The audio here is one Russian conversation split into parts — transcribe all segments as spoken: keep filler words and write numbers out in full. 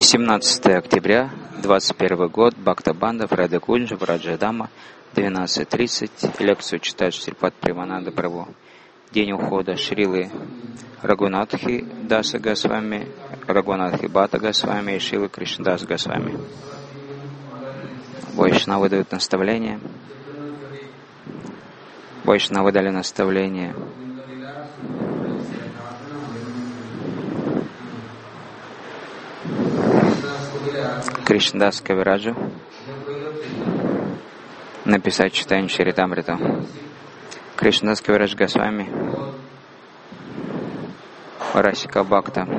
семнадцатое октября, двадцать первый год, Бхакта-банда, Радха-кунджа, Враджа-дама, двенадцать тридцать. Лекцию читает Шрипад Премананда Прабху. День ухода Шрилы Рагунатхи Даса Госвами, Рагунатхи Бата Госвами и Шрилы Кришнадас Госвами. Вайшнавы дают наставление. Вайшнавы дали наставление. Кришнадас Кавираджу написать читание Чаритамриту. Кришнадас Кавирадж Госвами, Расика Бхакта,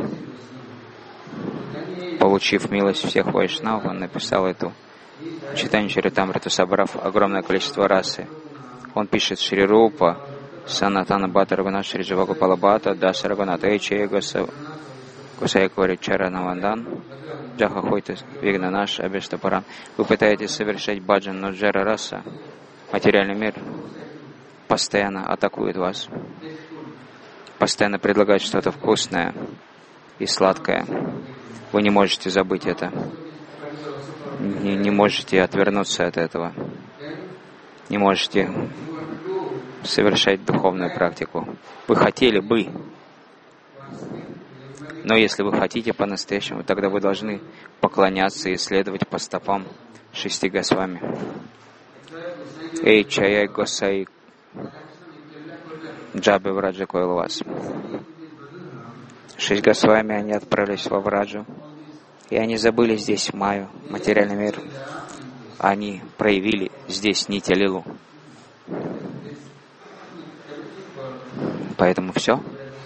получив милость всех вайшнавов, он написал эту читание Чаритамриту, собрав огромное количество расы. Он пишет Шри Рупа, Санатана Бата Рагунат, Шри Джавагопала Бата, Даса Рагунат, Эйче Госайквари Чаранавандан, Джаха Хойтес Вигнанаш Абештапаран. Вы пытаетесь совершать баджан, но Джара Раса, материальный мир, постоянно атакует вас, постоянно предлагает что-то вкусное и сладкое. Вы не можете забыть это, не, не можете отвернуться от этого, не можете совершать духовную практику. Вы хотели бы, но если вы хотите по-настоящему, тогда вы должны поклоняться и следовать по стопам шести Госвами. Эй, Чаяй Госай Джабе Враджа Койлвас. Шесть Госвами, они отправились во Враджу, и они забыли здесь Майю, материальный мир. Они проявили здесь Нитья Лилу. Поэтому все.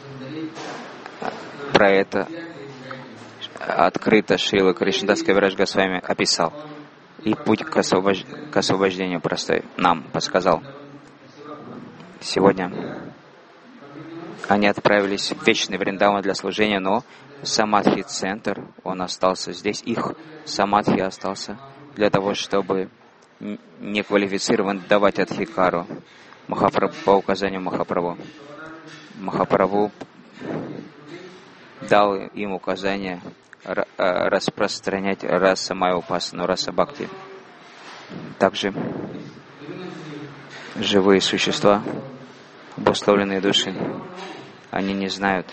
Про это открыто Шрила Кришнадас Кавирадж Госвами описал. И путь к, освобож... к освобождению простой нам подсказал. Сегодня они отправились в вечный Вриндаван для служения, но самадхи-центр, он остался здесь. Их самадхи остался для того, чтобы не квалифицирован давать адхикару Махапрабху, по указанию Махапрабху. Махапрабху дал им указание распространять раса Майя Упасану, раса Бхакти. Также живые существа, обусловленные души, они не знают,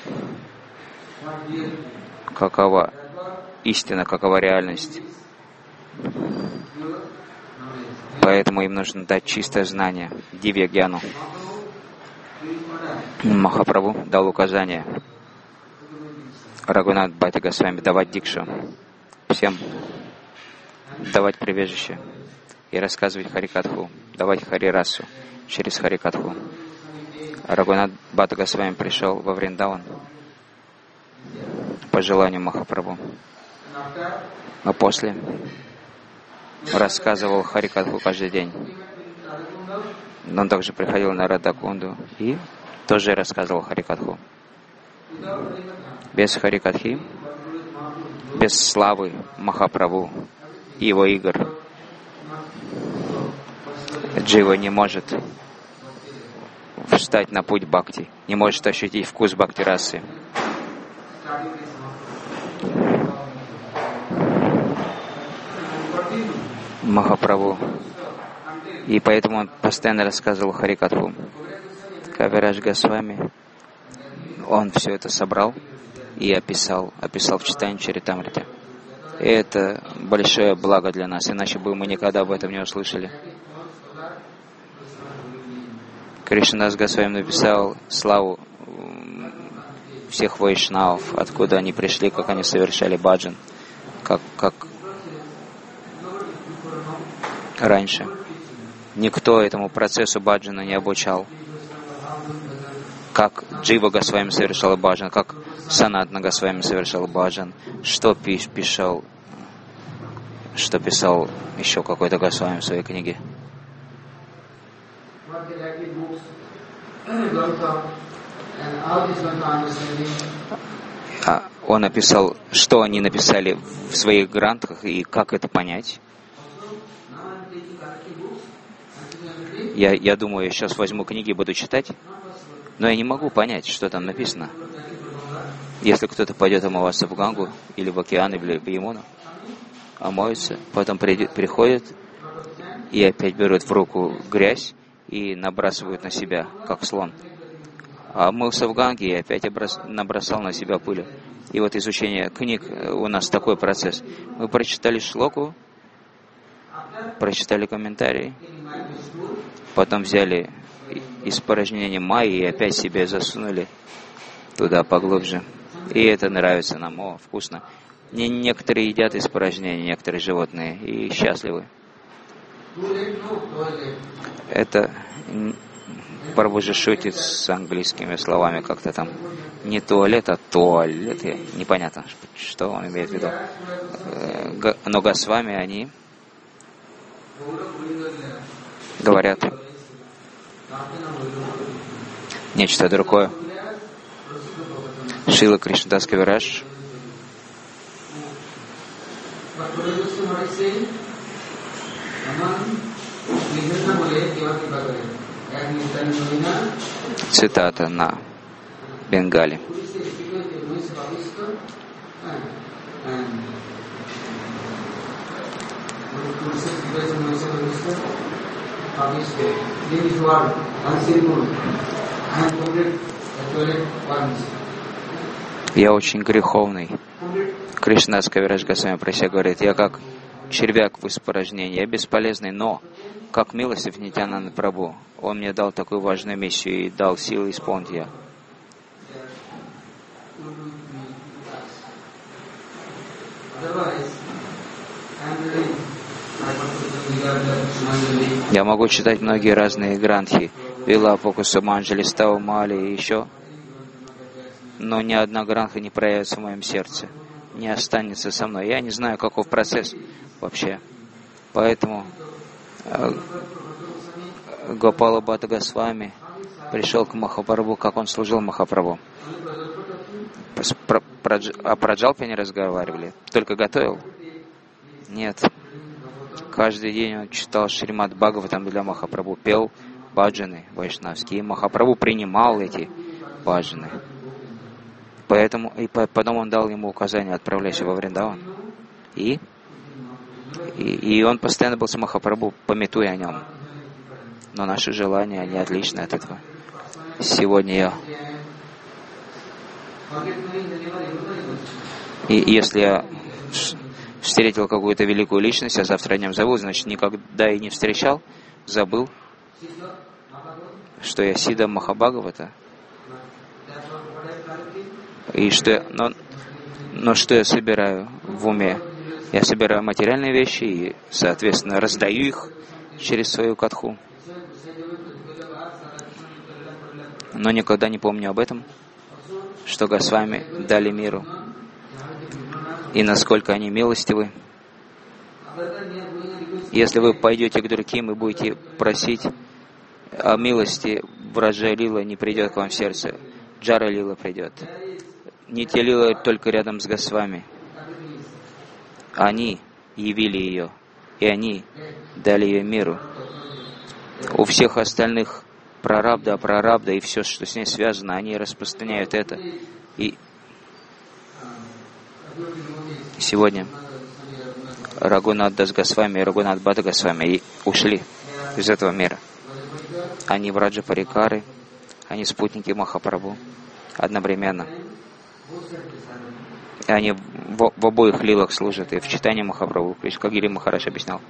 какова истина, какова реальность. Поэтому им нужно дать чистое знание, дивья-гьяну. Махапрабху дал указание Рагунат Бхати Госвами давать дикшу, всем давать прибежище и рассказывать Харикатху, давать Харирасу через Харикатху. Рагунат Бхати Госвами пришел во Вриндаван по желанию Махапрабху, а после рассказывал Харикатху каждый день. Он также приходил на Радха-кунду и тоже рассказывал Харикатху. Без Харикатхи, без славы Махапрабху и его игр, джива не может встать на путь бхакти, не может ощутить вкус бхакти-расы. Махапрабху. И поэтому он постоянно рассказывал Харикатху. Кавирадж Госвами, он все это собрал и описал, описал в читании Чаритамрите. И это большое благо для нас, иначе бы мы никогда об этом не услышали. Кришнадас Госвами написал славу всех вайшнавов, откуда они пришли, как они совершали баджан, как, как раньше. Никто этому процессу баджана не обучал. Как Джива Госвами совершал баджан, как Санатана Госвами совершал баджан, что пиш, писал, что писал еще какой-то Госвами в своей книге. А он написал, что они написали в своих грантах и как это понять. Я, я думаю, я сейчас возьму книги и буду читать, но я не могу понять, что там написано. Если кто-то пойдет омываться в Гангу, или в океан, или в Ямуну, омоется, потом придет, приходит и опять берут в руку грязь и набрасывают на себя, как слон. А омылся в Ганге и опять обрас... набросал на себя пыль. И вот изучение книг у нас такой процесс. Мы прочитали шлоку, прочитали комментарии, потом взяли испражнение майи и опять себе засунули туда поглубже. И это нравится нам, о, вкусно. Не, некоторые едят испражнения, некоторые животные, и счастливы. Это Прабху же шутит с английскими словами как-то там. Не туалет, а туалет. Непонятно, что он имеет в виду. Но Госвами, они говорят нечто другое. Шрила Кришнадас Кавирадж цитата на Бенгале. Я очень греховный. Кришнадас Кавирадж Госвами про себя говорит, я как червяк в испражнении, я бесполезный, но как милостив Нитьянанда Прабху, он мне дал такую важную миссию и дал силы исполнить ее. Я могу читать многие разные грантхи, Вилапа, Кусуманджали, Ставамали и еще, но ни одна грантха не проявится в моем сердце, не останется со мной. Я не знаю, каков процесс вообще. Поэтому Гопала Бхатта Госвами пришел к Махапрабху, как он служил Махапрабху. Про, про, о Праджалпе не разговаривали, только готовил? Нет. Каждый день он читал Шримад Бхагаватам для Махапрабху, пел баджаны вайшнавские, и Махапрабху принимал эти баджаны. Поэтому, и потом он дал ему указание, отправляйся во Вриндаван. И, и, и он постоянно был с Махапрабху, памятуя о нем. Но наши желания, они отличны от этого. Сегодня я... И если я встретил какую-то великую личность, а завтра о нем забыл, значит, никогда и не встречал, забыл, что я Сида Махабхагавата. И что я, но, но что я собираю в уме? Я собираю материальные вещи и, соответственно, раздаю их через свою катху. Но никогда не помню об этом, что Госвами дали миру, и насколько они милостивы. Если вы пойдете к другим и будете просить о милости, Враджа Лила не придет к вам в сердце, Джара Лила придет. Нитья Лила только рядом с Госвами. Они явили ее, и они дали ее миру. У всех остальных прарабда, прарабда и все, что с ней связано, они распространяют это. И сегодня Рагунат Дас Госвами и Рагунат Бхатта Госвами ушли из этого мира. Они Враджа Парикары, они спутники Махапрабху одновременно. И они в, в обоих лилах служат, и в читании Махапрабху, как Гири Махарадж объяснял.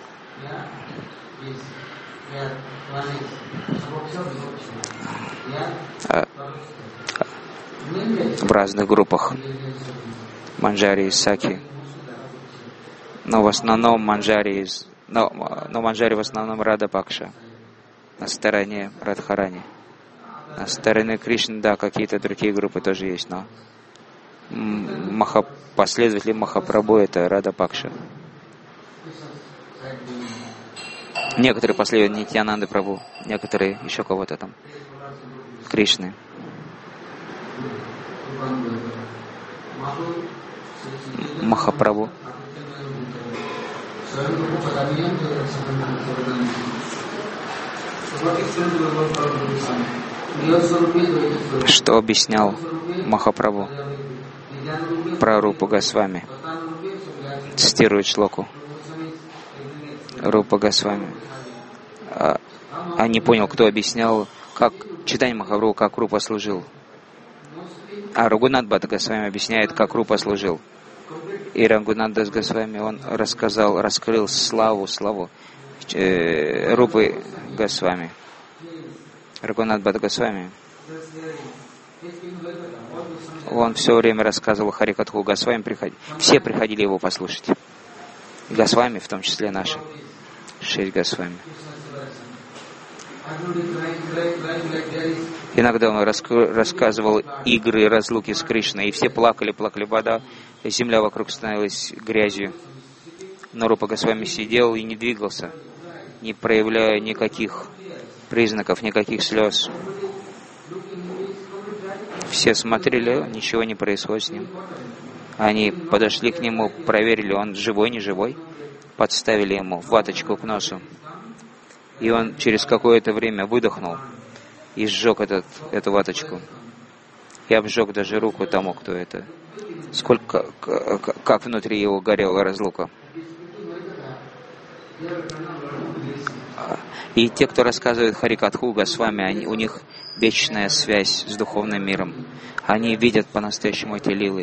В разных группах Манджари и Саки, но в основном Манджари из, но, но Манджари в основном Рада Пакша, на стороне Радхарани. На стороне Кришны, да, какие-то другие группы тоже есть, но Маха, последователи Махапрабху это Рада Пакша. Некоторые последователи Нитьянанды Прабху, некоторые еще кого-то там, Кришны. Махапрабху. Что объяснял Махапрабху? про Рупу Госвами. Цитирует шлоку. Рупа Госвами. А, а не понял, кто объяснял, как Чайтанья Махапрабху, как Рупа служил. А Рагунат Бхатта Госвами объясняет, как Рупа служил. И Рагунат Дас Госвами, он рассказал, раскрыл славу, славу э, Рупы Госвами. Рагунат Бхатта Госвами. Он все время рассказывал Харикатху Госвами, приходи. Все приходили его послушать. И Госвами, в том числе наши. Шесть Госвами. Иногда он рассказывал игры, разлуки с Кришной, и все плакали, плакали, вода, и земля вокруг становилась грязью. Но Рупа Госвами сидел и не двигался, не проявляя никаких признаков, никаких слез. Все смотрели, ничего не происходит с ним. Они подошли к нему, проверили, он живой, не живой, подставили ему ваточку к носу. И он через какое-то время выдохнул и сжег этот, эту ваточку. И обжег даже руку тому, кто это. Сколько, как внутри его горела разлука. И те, кто рассказывает Харикатху Госвами, они, у них вечная связь с духовным миром. Они видят по-настоящему эти лилы.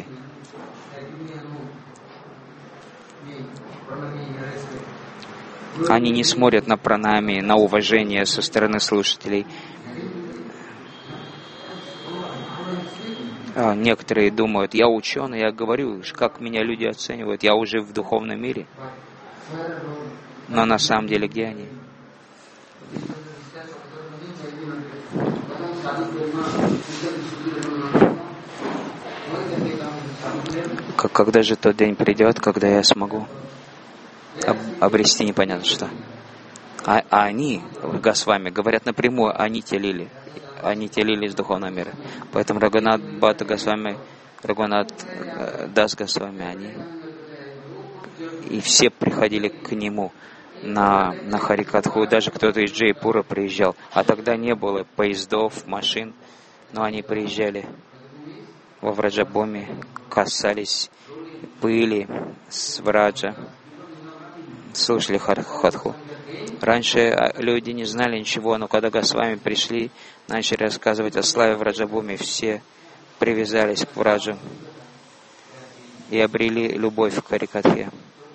Они не смотрят на пранами, на уважение со стороны слушателей. А некоторые думают, я ученый, я говорю, как меня люди оценивают, я уже в духовном мире. Но на самом деле где они? Когда же тот день придет, когда я смогу об, обрести непонятно что. А, а они, Госвами, говорят напрямую, они те лили. Они те лили из духовного мира. Поэтому Рагунат Бхатта Госвами, Рагунат э, Дас Госвами, они и все приходили к нему на, на Харикатху. Даже кто-то из Джайпура приезжал. А тогда не было поездов, машин, но они приезжали во Враджабхуми, касались пыли с Враджа, слушали Харикатху. Раньше люди не знали ничего, но когда Госвами пришли, начали рассказывать о славе Враджабхуми, все привязались к Враджу и обрели любовь к Харикатхе.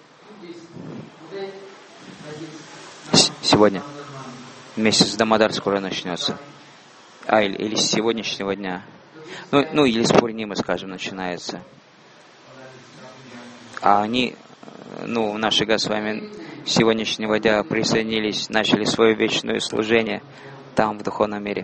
Сегодня месяц Дамодар скоро начнется. А, или, или с сегодняшнего дня. Ну, ну или с Пурнимы, скажем, начинается. А они, ну, наши Госвами с сегодняшнего дня присоединились, начали свое вечное служение там, в духовном мире.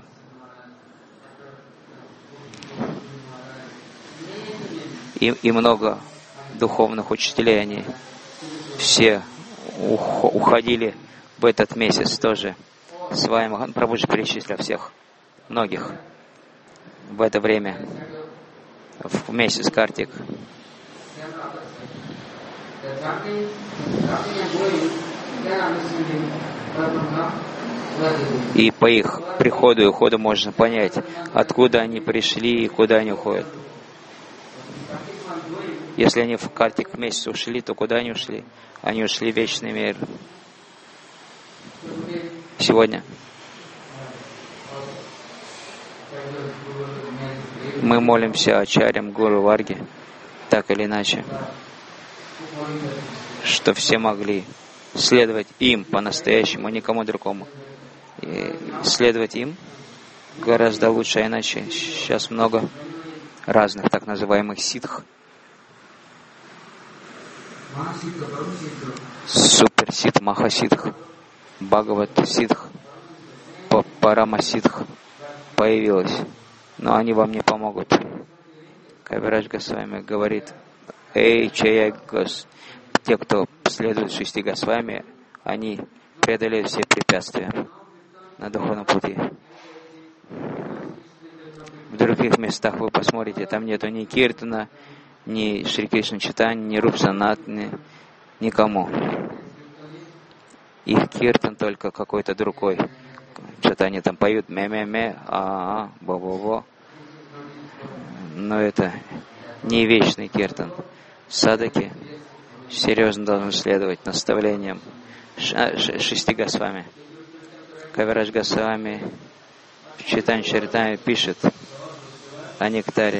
И, и много духовных учителей, они все уходили в этот месяц тоже. С вами Прабхуджи перечислил всех, многих в это время, в месяц Картик. И по их приходу и уходу можно понять, откуда они пришли и куда они уходят. Если они в Картик месяц ушли, то куда они ушли? Они ушли в вечный мир. Сегодня мы молимся Ачарьям Гуру Варге, так или иначе, что все могли следовать им по-настоящему, никому другому. И следовать им гораздо лучше, а иначе сейчас много разных так называемых ситх. Супер ситх, маха ситх, Бхагават ситх, Парама ситх появилась, но они вам не помогут. Кавирадж Госвами говорит, эй, Чая Гос, те, кто следует шести Госвами, они преодолеют все препятствия на духовном пути. В других местах вы посмотрите, там нету ни Киртана, ни Шри Кришна Чайтаньи, ни Руп Санат, ни никому. Их Киртан только какой-то другой. Что-то они там поют ме-ме-ме, а-а, бо-бо-бо. Но это не вечный киртан. Садаки серьезно должны следовать наставлениям шести Госвами. Кавирадж Госвами в Чайтанья Чаритамрите пишет о нектаре.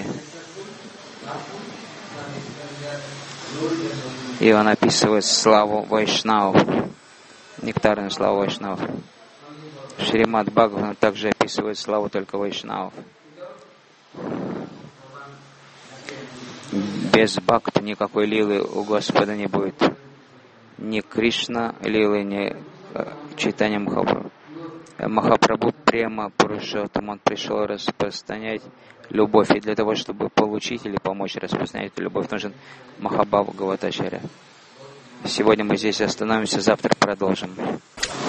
И он описывает славу Вайшнавов, нектарную славу Вайшнавов. Шримад Бхагаватам также описывает славу только Вайшнавов. Без бхакта никакой лилы у Господа не будет. Ни Кришна лилы, ни Чайтанья Махапрабху. Махапрабху Према Пурушоттам, он пришел распространять любовь. И для того, чтобы получить или помочь распространять эту любовь, нужен Махабхава Гаватачарья. Сегодня мы здесь остановимся, завтра продолжим.